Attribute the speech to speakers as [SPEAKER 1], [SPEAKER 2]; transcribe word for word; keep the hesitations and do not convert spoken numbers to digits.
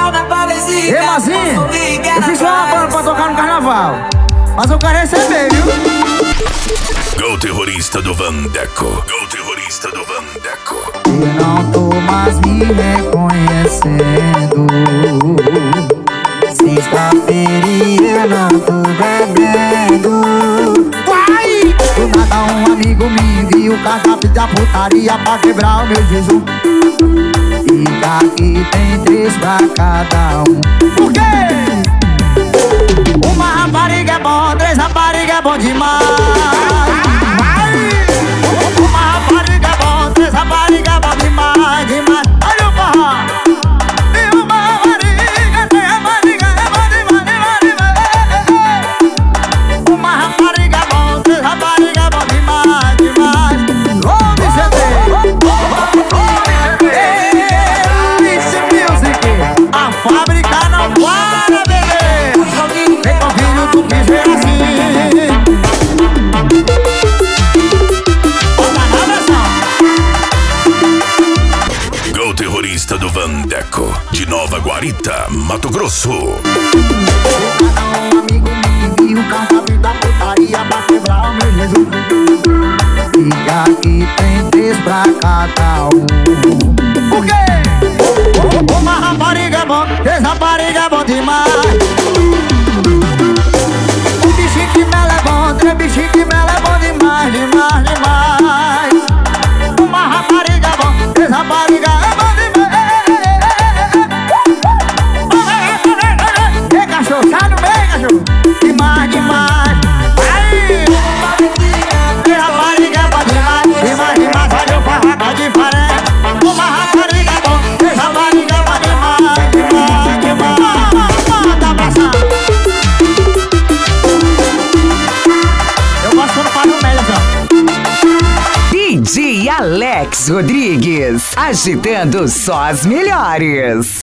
[SPEAKER 1] Ei, Mazinho, eu fiz uma banda pra tocar no carnaval, mas eu quero receber, viu?
[SPEAKER 2] Go terrorista do Vandeco. Go terrorista do Vandeco.
[SPEAKER 1] Eu não tô mais me reconhecendo. Sexta-feira e eu não tô bebendo. Vai! Do nada um amigo me envia o cardápio da putaria pra quebrar o meu jejum. E daqui tem três pra cada um. Por quê? Uma rapariga é bom, três rapariga é bom demais. Uma rapariga é bom, três rapariga é bom demais, demais. Olha o forró. E uma rapariga, três rapariga é bom demais, demais, demais. Uma rapariga é bom, três rapariga é bom demais, demais. Homem C D, a fábrica não para, bebê. Vem com o filho do bicho é assim. Bota na versão.
[SPEAKER 2] Go terrorista do Vandeco. De Nova Guarita, Mato Grosso.
[SPEAKER 1] Um amigo me envia o cardápio da putaria pra quebrar o meu Jesus. E aqui tem três pra cada um. Por quê? Uma rapariga é bom, três rapariga é bom demais. Um bichinho de mel é bom, três bichinhos de mel é bom demais, demais, demais. Uma rapariga é bom, três rapariga é bom demais. Ei, cachorro, sai no meio, cachorro. Demais, demais. Aí! Três rapariga é bom demais, demais, demais. Olha o forró tá diferente. Uma rapariga é bom, três rapariga é bom demais, demais, demais. Manda abraçar. Eu gosto quando faz o melhor, ó.
[SPEAKER 3] D J Alex Rodrigues, agitando só as melhores.